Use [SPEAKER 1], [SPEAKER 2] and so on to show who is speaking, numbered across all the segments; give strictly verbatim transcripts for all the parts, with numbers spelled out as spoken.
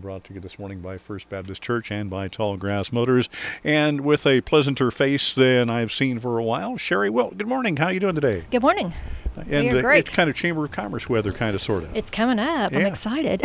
[SPEAKER 1] brought to you this morning by First Baptist Church and by Tallgrass Motors. And with a pleasanter face than I've seen for a while, Sherry Wilt. Good morning. How are you doing today?
[SPEAKER 2] Good morning.
[SPEAKER 1] And
[SPEAKER 2] we are
[SPEAKER 1] uh,
[SPEAKER 2] great.
[SPEAKER 1] It's kind of Chamber of Commerce weather, kind of, sort of.
[SPEAKER 2] It's coming up.
[SPEAKER 1] Yeah.
[SPEAKER 2] I'm excited.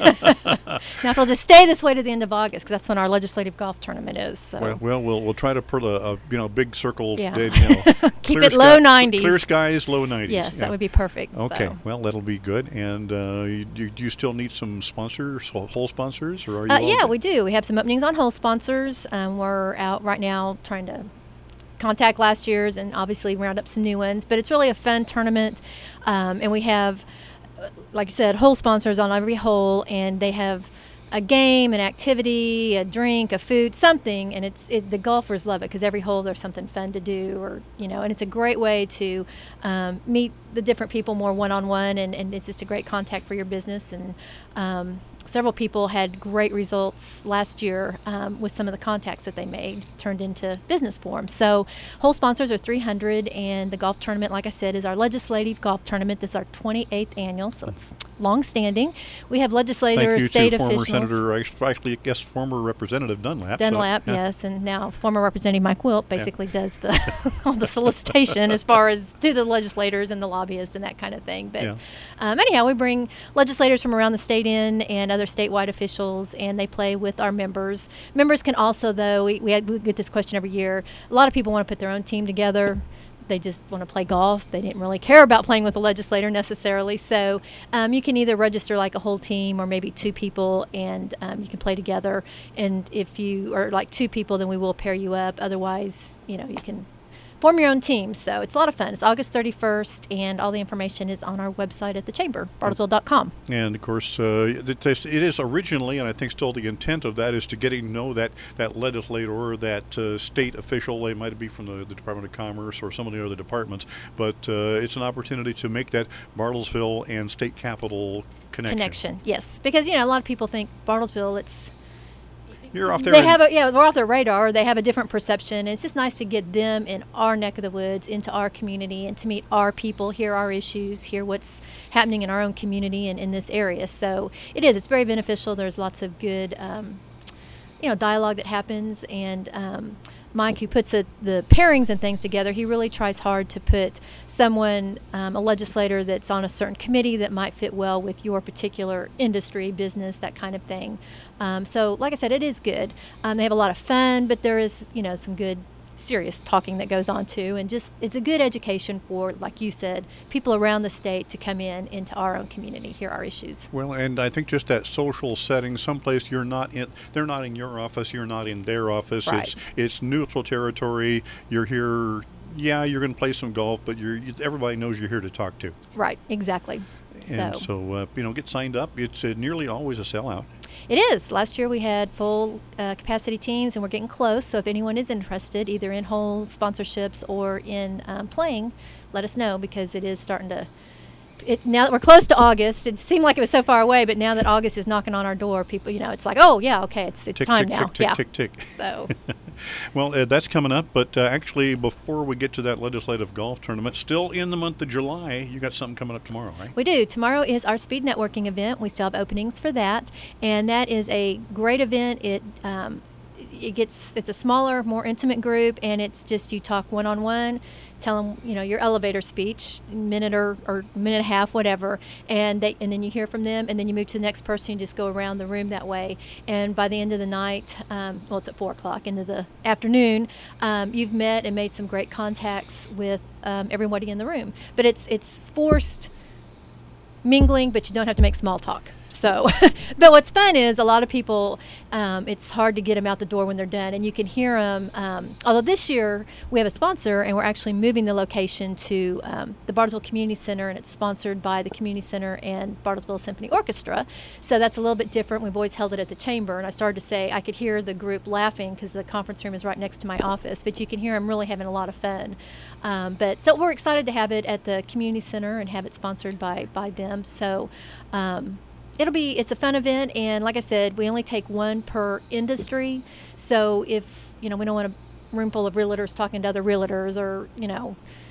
[SPEAKER 2] Now, it'll just stay this way to the end of August because that's when our legislative golf tournament is. So.
[SPEAKER 1] Well, well, we'll we'll try to put a, a you know big circle.
[SPEAKER 2] Yeah.
[SPEAKER 1] Dead, you know,
[SPEAKER 2] Keep
[SPEAKER 1] clear
[SPEAKER 2] it low nineties.
[SPEAKER 1] Clear skies, low nineties.
[SPEAKER 2] Yes,
[SPEAKER 1] yeah.
[SPEAKER 2] that would be perfect.
[SPEAKER 1] Okay,
[SPEAKER 2] So.
[SPEAKER 1] well, that'll be good. And uh, you, you, do you still need some sponsors, whole sponsors, or are you?
[SPEAKER 2] Uh,
[SPEAKER 1] all
[SPEAKER 2] yeah,
[SPEAKER 1] good?
[SPEAKER 2] we do. We have some openings on whole sponsors. Um, we're out right now trying to contact last year's and obviously round up some new ones. But it's really a fun tournament, um, and we have, like you said, whole sponsors on every hole, and they have a game, an activity, a drink, a food, something, and it's it, the golfers love it because every hole there's something fun to do, or you know, and it's a great way to um, meet the different people more one-on-one, and, and it's just a great contact for your business. And um, several people had great results last year um, with some of the contacts that they made turned into business for them. So whole sponsors are three hundred, and the golf tournament, like I said, is our legislative golf tournament. This is our twenty-eighth annual, so it's long-standing. We have legislators,
[SPEAKER 1] Thank you
[SPEAKER 2] state
[SPEAKER 1] to former
[SPEAKER 2] officials.
[SPEAKER 1] Senator, actually, I guess former Representative Dunlap.
[SPEAKER 2] Dunlap,
[SPEAKER 1] so, yeah.
[SPEAKER 2] yes, and now former Representative Mike Wilt basically yeah. does the all the solicitation as far as to the legislators and the lobbyists and that kind of thing. But
[SPEAKER 1] Yeah.
[SPEAKER 2] um, anyhow, we bring legislators from around the state in and other statewide officials, and they play with our members. Members can also, though, we, we, we get this question every year, a lot of people want to put their own team together. They just want to play golf. They didn't really care about playing with a legislator necessarily. So um, you can either register like a whole team or maybe two people, and um, you can play together. And if you are like two people, then we will pair you up. Otherwise, you know, you can form your own team. So it's a lot of fun. It's August thirty-first, and all the information is on our website at the chamber, bartlesville dot com.
[SPEAKER 1] And of course, uh, it, it is originally, and I think still the intent of that is to getting to know that, that legislator or that uh, state official. They might be from the, the Department of Commerce or some of the other departments, but uh, it's an opportunity to make that Bartlesville and state capital connection.
[SPEAKER 2] Connection, yes. Because, you know, a lot of people think Bartlesville, it's
[SPEAKER 1] You're off there.
[SPEAKER 2] They have a, yeah, we're off their radar. They have a different perception. And it's just nice to get them in our neck of the woods, into our community, and to meet our people, hear our issues, hear what's happening in our own community and in this area. So it is. It's very beneficial. There's lots of good, um, you know, dialogue that happens. And um, Mike, who puts the, the pairings and things together, he really tries hard to put someone, um, a legislator that's on a certain committee that might fit well with your particular industry, business, that kind of thing. Um, so, like I said, it is good. Um, they have a lot of fun, but there is, you know, some good serious talking that goes on too, and just it's a good education for, like you said, people around the state to come in into our own community, hear our issues.
[SPEAKER 1] Well, and I think just that social setting, someplace you're not in, they're not in your office, you're not in their office.
[SPEAKER 2] Right.
[SPEAKER 1] It's it's neutral territory. You're here. Yeah, you're going to play some golf, but you're you, everybody knows you're here to talk to.
[SPEAKER 2] Right. Exactly.
[SPEAKER 1] And
[SPEAKER 2] so,
[SPEAKER 1] so uh, you know, get signed up. It's uh, nearly always a sellout.
[SPEAKER 2] It is. Last year we had full uh, capacity teams, and we're getting close. So if anyone is interested, either in whole sponsorships or in um, playing, let us know, because it is starting to. It, now that we're close to August, it seemed like it was so far away, but now that August is knocking on our door, people, you know, it's like, oh yeah, okay, it's it's
[SPEAKER 1] tick,
[SPEAKER 2] time
[SPEAKER 1] tick,
[SPEAKER 2] now.
[SPEAKER 1] Tick, tick,
[SPEAKER 2] yeah.
[SPEAKER 1] tick, tick, tick.
[SPEAKER 2] So.
[SPEAKER 1] Well, uh, that's coming up, but uh, actually, before we get to that legislative golf tournament, still in the month of July, you got something coming up tomorrow, right?
[SPEAKER 2] We do. Tomorrow is our speed networking event. We still have openings for that, and that is a great event. It um, it gets it's a smaller, more intimate group, and it's just you talk one on one. Tell them, you know, your elevator speech, minute or, or minute and a half, whatever, and they and then you hear from them, and then you move to the next person. You just go around the room that way, and by the end of the night, um, well, it's at four o'clock into the afternoon, um, you've met and made some great contacts with um, everybody in the room. But it's it's forced mingling, but you don't have to make small talk. So, but what's fun is a lot of people, um, it's hard to get them out the door when they're done, and you can hear them. Um, although this year we have a sponsor, and we're actually moving the location to um, the Bartlesville Community Center, and it's sponsored by the Community Center and Bartlesville Symphony Orchestra. So that's a little bit different. We've always held it at the chamber, and I started to say I could hear the group laughing because the conference room is right next to my office, but you can hear them really having a lot of fun. Um, but so we're excited to have it at the Community Center and have it sponsored by by them. So. Um, It'll be, it's a fun event, and like I said, we only take one per industry. So if, you know, we don't want a room full of realtors talking to other realtors, or, you know,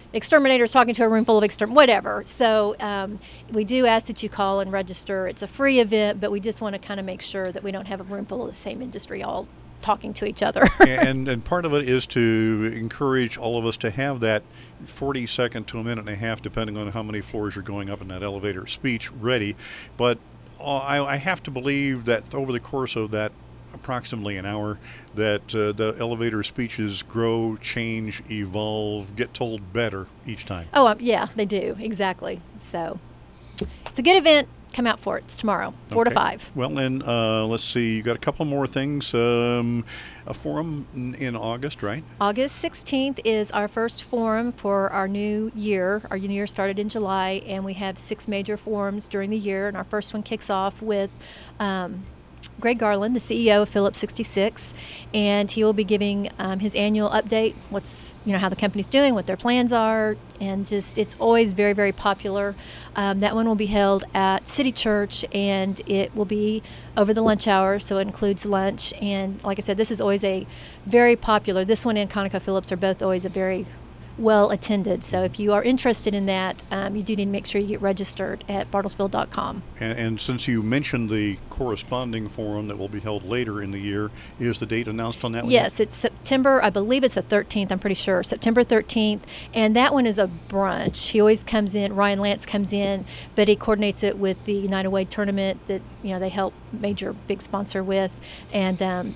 [SPEAKER 2] exterminators talking to a room full of exterm, whatever. So um, we do ask that you call and register. It's a free event, but we just want to kind of make sure that we don't have a room full of the same industry all talking to each other.
[SPEAKER 1] and and part of it is to encourage all of us to have that forty second to a minute and a half, depending on how many floors you're going up in that elevator, speech ready. But uh, I, I have to believe that over the course of that approximately an hour, that uh, the elevator speeches grow, change, evolve, get told better each time.
[SPEAKER 2] Oh, um, yeah, they do. Exactly. So it's a good event. Come out for it. It's tomorrow, four
[SPEAKER 1] Okay.
[SPEAKER 2] to five.
[SPEAKER 1] Well, then, uh, let's see. You got a couple more things. Um, a forum in, in August, right?
[SPEAKER 2] August sixteenth is our first forum for our new year. Our new year started in July, and we have six major forums during the year. And our first one kicks off with um, Greg Garland, the C E O of Phillips sixty-six, and he will be giving um, his annual update, what's, you know, how the company's doing, what their plans are, and just, it's always very, very popular. Um, that one will be held at City Church, and it will be over the lunch hour, so it includes lunch. And like I said, this is always a very popular, this one and ConocoPhillips are both always a very well attended. So if you are interested in that, um, you do need to make sure you get registered at bartlesville dot com.
[SPEAKER 1] And, and since you mentioned the corresponding forum that will be held later in the year, is the date announced on that one?
[SPEAKER 2] Yes, it's September, I believe it's the thirteenth, I'm pretty sure, September thirteenth, and that one is a brunch. He always comes in, Ryan Lance comes in, but he coordinates it with the United Way tournament that, you know, they help major big sponsor with, and um,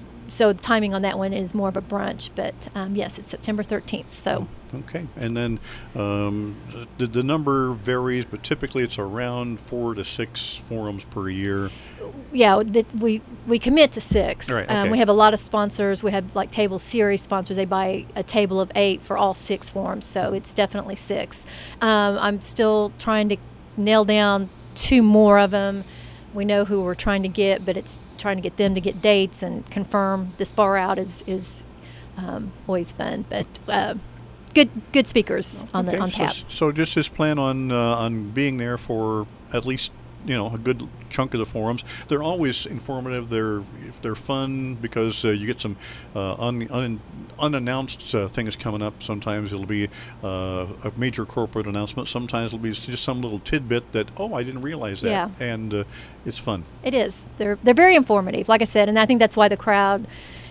[SPEAKER 2] so the timing on that one is more of a brunch, but um, yes, it's September thirteenth. So.
[SPEAKER 1] Okay, and then um, the, the number varies, but typically it's around four to six forums per year.
[SPEAKER 2] Yeah, that we we commit to six.
[SPEAKER 1] Right, okay.
[SPEAKER 2] um, we have a lot of sponsors. We have like table series sponsors. They buy a table of eight for all six forums, so it's definitely six. Um, I'm still trying to nail down two more of them. We know who we're trying to get, but it's trying to get them to get dates and confirm this far out is is um, always fun. But uh, good good speakers on
[SPEAKER 1] Okay,
[SPEAKER 2] the on
[SPEAKER 1] so,
[SPEAKER 2] tap.
[SPEAKER 1] so just just plan on uh, on being there for at least, you know, a good chunk of the forums. They're always informative. They're they're fun because uh, you get some uh, un, un, unannounced uh, things coming up. Sometimes it'll be uh, a major corporate announcement. Sometimes it'll be just some little tidbit that, oh, I didn't realize that.
[SPEAKER 2] Yeah.
[SPEAKER 1] And uh, it's fun.
[SPEAKER 2] It is. They're they're very informative, like I said, and I think that's why the crowd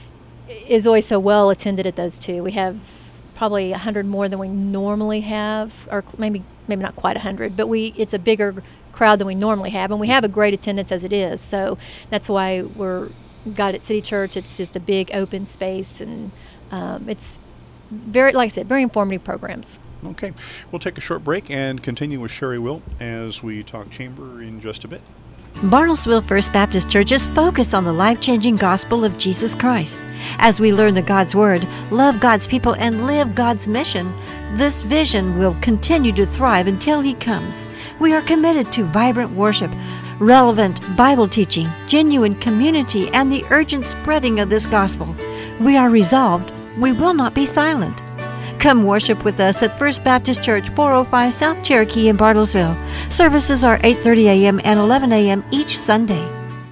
[SPEAKER 2] is always so well attended at those two. We have probably a hundred more than we normally have, or maybe maybe not quite a hundred, but we it's a bigger crowd than we normally have, and we have a great attendance as it is. So that's why we're got at City Church. It's just a big open space, and um, it's very, like I said, very informative programs.
[SPEAKER 1] Okay, we'll take a short break and continue with Sherry Wilt as we talk chamber in just a bit.
[SPEAKER 3] Bartlesville First Baptist Church is focused on the life-changing gospel of Jesus Christ. As we learn the God's Word, love God's people, and live God's mission, this vision will continue to thrive until He comes. We are committed to vibrant worship, relevant Bible teaching, genuine community, and the urgent spreading of this gospel. We are resolved. We will not be silent. Come worship with us at First Baptist Church, four oh five South Cherokee in Bartlesville. Services are eight thirty a.m. and eleven a.m. each Sunday.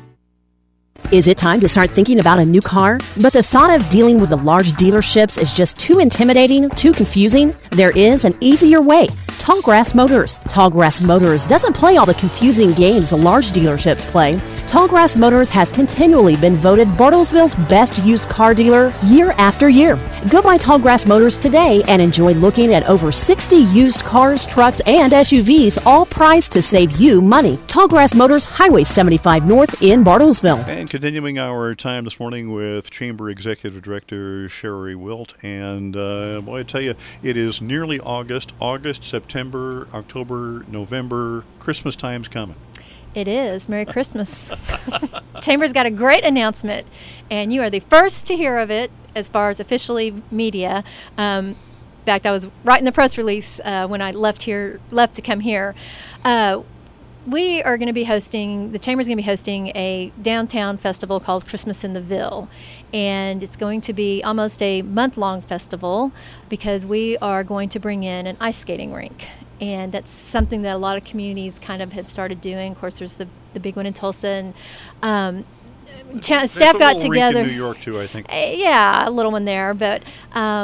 [SPEAKER 4] Is it time to start thinking about a new car? But the thought of dealing with the large dealerships is just too intimidating, too confusing? There is an easier way. Tallgrass Motors. Tallgrass Motors doesn't play all the confusing games the large dealerships play. Tallgrass Motors has continually been voted Bartlesville's best used car dealer year after year. Go by Tallgrass Motors today and enjoy looking at over sixty used cars, trucks, and S U Vs, all priced to save you money. Tallgrass Motors, Highway seventy-five North in Bartlesville.
[SPEAKER 1] And continuing our time this morning with Chamber Executive Director Sherry Wilt. And uh, boy, I tell you, it is nearly August. August, September, October, November. Christmas time's coming.
[SPEAKER 2] It is. Merry Christmas. Chamber's got a great announcement, and you are the first to hear of it as far as officially media. Um, in fact, I was writing the press release uh, when I left here, left to come here. Uh, we are going to be hosting, the Chamber's going to be hosting a downtown festival called Christmas in the Ville. And it's going to be almost a month-long festival because we are going to bring in an ice skating rink. And that's something that a lot of communities kind of have started doing. Of course, there's the, the big one in Tulsa. And um, ch- staff got together.
[SPEAKER 1] Rink in New York, too, I think.
[SPEAKER 2] Uh, yeah, a little one there. But um,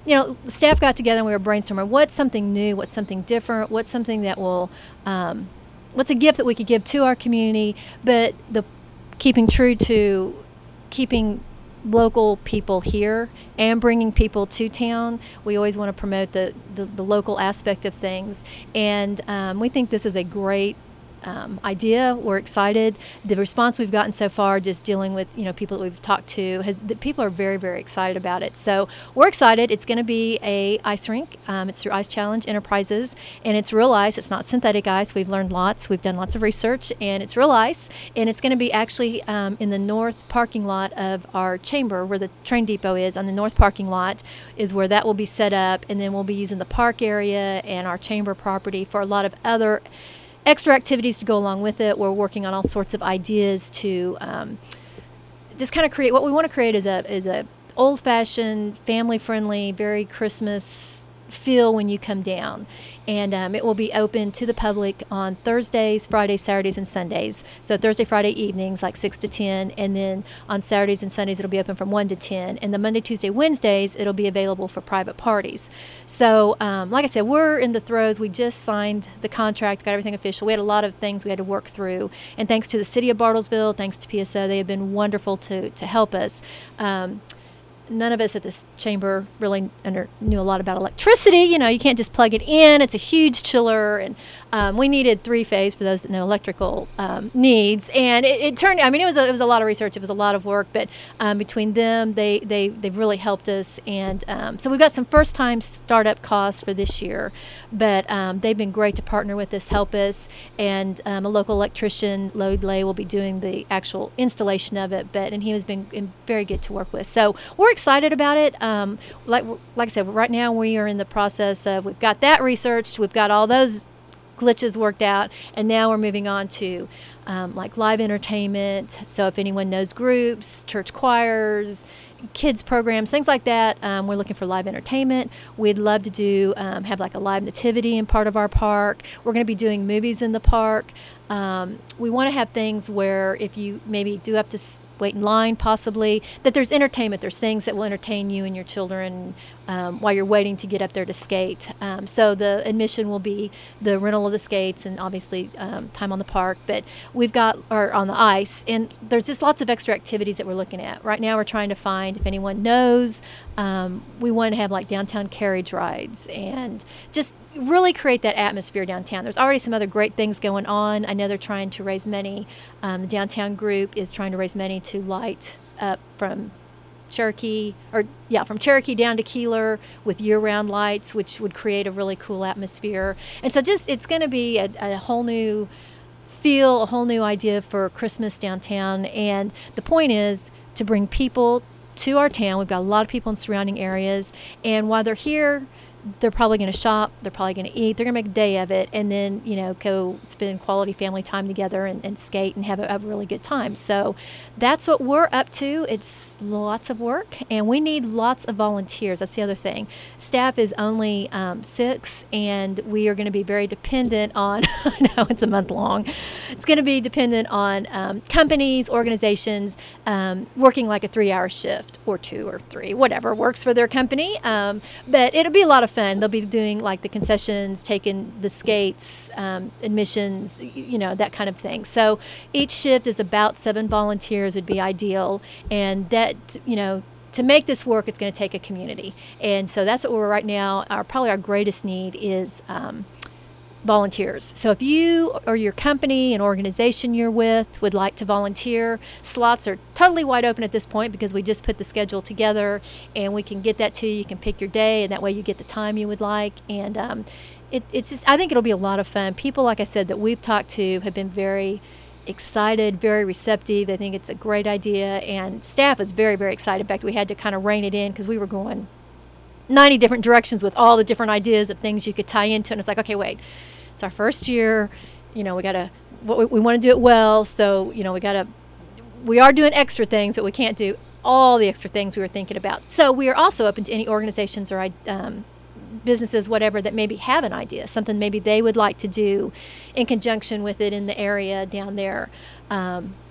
[SPEAKER 2] you know, staff got together and we were brainstorming what's something new, what's something different, what's something that will, um, what's a gift that we could give to our community, but the keeping true to keeping local people here and bringing people to town. We always want to promote the, the, the local aspect of things, and um, we think this is a great Um, idea. We're excited. The response we've gotten so far, just dealing with you know people that we've talked to, has that people are very very excited about it. So we're excited. It's going to be a ice rink. Um, it's through Ice Challenge Enterprises, and it's real ice. It's not synthetic ice. We've learned lots. We've done lots of research, and it's real ice. And it's going to be actually um, in the north parking lot of our chamber, where the train depot is. On the north parking lot is where that will be set up, and then we'll be using the park area and our chamber property for a lot of other extra activities to go along with it. We're working on all sorts of ideas to um, just kind of create what we want to create is a is a old-fashioned, family-friendly, very Christmas feel when you come down. And um, it will be open to the public on Thursdays, Fridays, Saturdays, and Sundays. So Thursday, Friday evenings, like six to ten, and then on Saturdays and Sundays, it'll be open from one to ten. And the Monday, Tuesday, Wednesdays, it'll be available for private parties. So, um, like I said, we're in the throes. We just signed the contract, got everything official. We had a lot of things we had to work through. And thanks to the City of Bartlesville, thanks to P S O, they have been wonderful to, to help us. Um, None of us at this chamber really under, knew a lot about electricity. You know, you can't just plug it in. It's a huge chiller, and um, we needed three-phase for those that know electrical um, needs. And it, it turned. I mean, it was a, it was a lot of research. It was a lot of work, but um, between them, they they they've really helped us. And um, so we've got some first-time startup costs for this year, but um, they've been great to partner with us, help us, and um, a local electrician, Lloyd Lay, will be doing the actual installation of it. But and he has been, been very good to work with. So we're excited about it. Um, like like I said, right now we are in the process of, we've got that researched, we've got all those glitches worked out, and now we're moving on to um, like live entertainment. So if anyone knows groups, church choirs, kids programs, things like that, um, we're looking for live entertainment. We'd love to do um, have like a live nativity in part of our park. We're going to be doing movies in the park. Um, we want to have things where if you maybe do have to s- wait in line, possibly, that there's entertainment. There's things that will entertain you and your children um, while you're waiting to get up there to skate. Um, so the admission will be the rental of the skates and obviously um, time on the park. But we've got, or on the ice, and there's just lots of extra activities that we're looking at. Right now we're trying to find, if anyone knows, um, we want to have like downtown carriage rides and just really create that atmosphere downtown. There's already some other great things going on. I know they're trying to raise money. Um, the downtown group is trying to raise money to light up from Cherokee, or yeah, from Cherokee down to Keeler with year-round lights, which would create a really cool atmosphere. And so just, it's going to be a, a whole new feel, a whole new idea for Christmas downtown. And the point is to bring people to our town. We've got a lot of people in surrounding areas, and while they're here, they're probably going to shop, they're probably going to eat, they're going to make a day of it, and then, you know, go spend quality family time together and, and skate and have a, a really good time. So that's what we're up to. It's lots of work, and we need lots of volunteers. That's the other thing. Staff is only um, six, and we are going to be very dependent on, I know it's a month long, it's going to be dependent on um, companies, organizations, um, working like a three-hour shift, or two or three, whatever works for their company. Um, but it'll be a lot of fun. They'll be doing like the concessions, taking the skates, um, admissions, you know, that kind of thing. So each shift is about seven volunteers would be ideal. And that, you know, to make this work, it's going to take a community. And so that's what we're right now, our probably our greatest need is um, volunteers. So if you or your company, an organization you're with would like to volunteer, slots are totally wide open at this point because we just put the schedule together and we can get that to you. You can pick your day, and that way you get the time you would like. And um, it, it's just, I think it'll be a lot of fun. People, like I said, that we've talked to have been very excited, very receptive. They think it's a great idea, and staff is very, very excited. In fact, we had to kind of rein it in because we were going ninety different directions with all the different ideas of things you could tie into, and it's like, okay, wait, it's our first year, you know, we gotta, we, we want to do it well, so, you know, we gotta, we are doing extra things, but we can't do all the extra things we were thinking about. So we are also open to any organizations or um, businesses, whatever, that maybe have an idea, something maybe they would like to do in conjunction with it in the area down there. Um,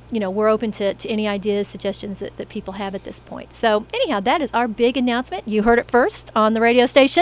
[SPEAKER 2] you know, we're open to, to any ideas, suggestions that, that people have at this point. So anyhow, that is our big announcement. You heard it first on the radio station.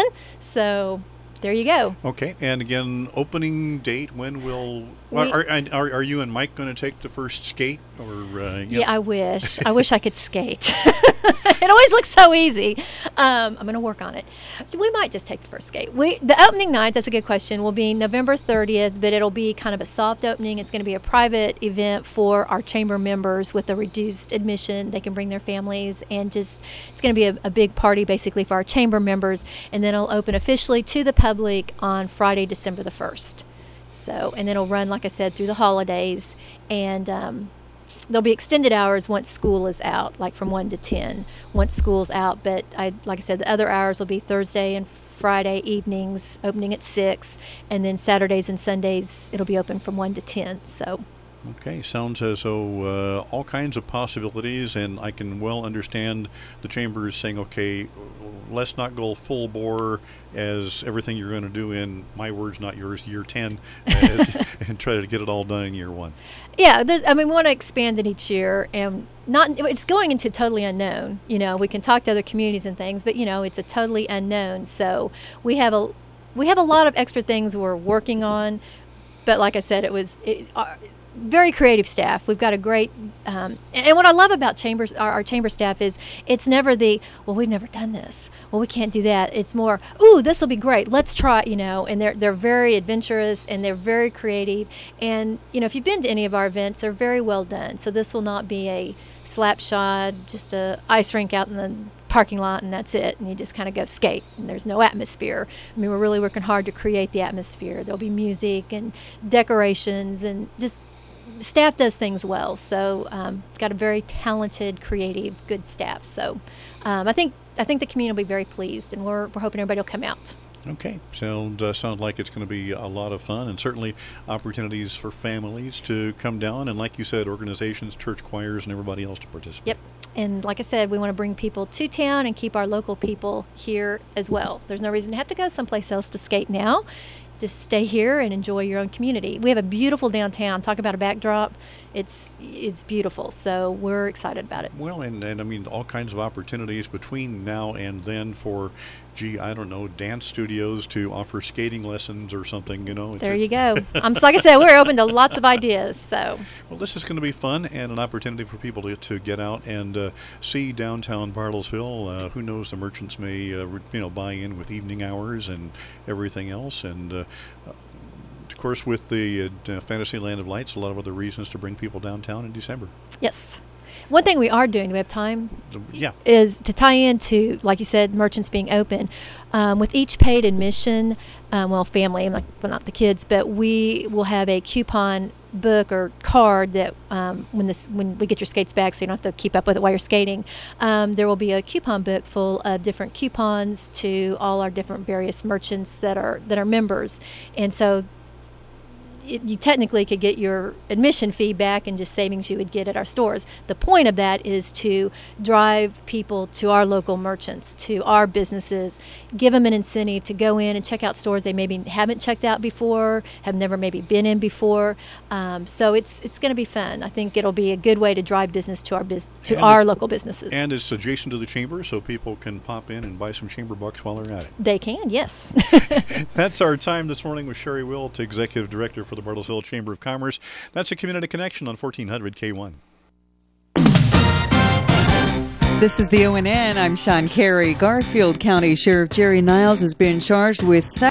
[SPEAKER 2] So there you go.
[SPEAKER 1] Okay, and again, opening date, when will,
[SPEAKER 2] We-
[SPEAKER 1] are, are, are you and Mike going to take the first skate? Or uh, you
[SPEAKER 2] Yeah,
[SPEAKER 1] know?
[SPEAKER 2] I wish. I wish I could skate. It always looks so easy. Um, I'm going to work on it. We might just take the first skate. We the opening night, that's a good question, will be November thirtieth, but it'll be kind of a soft opening. It's going to be a private event for our chamber members with a reduced admission. They can bring their families, and just it's going to be a, a big party basically for our chamber members, and then it'll open officially to the public on Friday, December the first. So, and then it'll run, like I said, through the holidays, and um, there'll be extended hours once school is out, like from one to ten once school's out. But I, like I said, the other hours will be Thursday and Friday evenings, opening at six, and then Saturdays and Sundays it'll be open from one to ten. So.
[SPEAKER 1] Okay, sounds as though uh, all kinds of possibilities, and I can well understand the chambers saying, okay, let's not go full bore as everything you're going to do in, my words, not yours, year ten, uh, and try to get it all done in year one.
[SPEAKER 2] Yeah, there's. I mean, we want to expand it each year, and not. It's going into totally unknown. You know, we can talk to other communities and things, but you know, it's a totally unknown. So we have a, we have a lot of extra things we're working on, but like I said, it was. It, uh, very creative staff. We've got a great, um, and, and what I love about chambers, our, our chamber staff is it's never the, well, we've never done this. Well, we can't do that. It's more, ooh, this will be great. Let's try, you know, and they're, they're very adventurous and they're very creative. And, you know, if you've been to any of our events, they're very well done. So this will not be a slap shod, just a ice rink out in the parking lot and that's it, and you just kind of go skate and there's no atmosphere. I mean, we're really working hard to create the atmosphere. There'll be music and decorations, and just staff does things well. So um, got a very talented, creative, good staff. So um, I think I think the community will be very pleased, and we're we're hoping everybody will come out.
[SPEAKER 1] Okay, sound uh, sound like it's going to be a lot of fun, and certainly opportunities for families to come down, and like you said, organizations, church choirs, and everybody else to participate.
[SPEAKER 2] Yep. And like I said, we want to bring people to town and keep our local people here as well. There's no reason to have to go someplace else to skate now. Just stay here and enjoy your own community. We have a beautiful downtown. Talk about a backdrop. It's it's beautiful. So we're excited about it.
[SPEAKER 1] Well, and, and I mean, all kinds of opportunities between now and then for, gee, I don't know, dance studios to offer skating lessons or something, you know. It's
[SPEAKER 2] There
[SPEAKER 1] a-
[SPEAKER 2] you go. Um, so like I said, we're open to lots of ideas. So
[SPEAKER 1] Well, this is going to be fun and an opportunity for people to, to get out and uh, see downtown Bartlesville. Uh, who knows, the merchants may, uh, re- you know, buy in with evening hours and everything else. And, uh, of course, with the uh, Fantasyland of Lights, a lot of other reasons to bring people downtown in December.
[SPEAKER 2] yes. One thing we are doing, do we have time?
[SPEAKER 1] The- yeah.
[SPEAKER 2] Is to tie into, like you said, merchants being open. Um, with each paid admission, um, well, family, like, well, not the kids, but we will have a coupon book or card that um, when this when we get your skates back, so you don't have to keep up with it while you're skating, um, there will be a coupon book full of different coupons to all our different various merchants that are that are members, and so it, you technically could get your admission fee back and just savings you would get at our stores. The point of that is to drive people to our local merchants, to our businesses, give them an incentive to go in and check out stores they maybe haven't checked out before, have never maybe been in before. Um, so it's it's going to be fun. I think it'll be a good way to drive business to our bus- to
[SPEAKER 1] And
[SPEAKER 2] our
[SPEAKER 1] it-
[SPEAKER 2] local businesses.
[SPEAKER 1] And it's adjacent to the chamber, so people can pop in and buy some chamber bucks while they're at it.
[SPEAKER 2] They can, yes.
[SPEAKER 1] That's our time this morning with Sherry Wilt, Executive Director for the Bartlesville Chamber of Commerce. That's a Community Connection on fourteen hundred K one.
[SPEAKER 5] This is the O N N. I'm Sean Carey. Garfield County Sheriff Jerry Niles has been charged with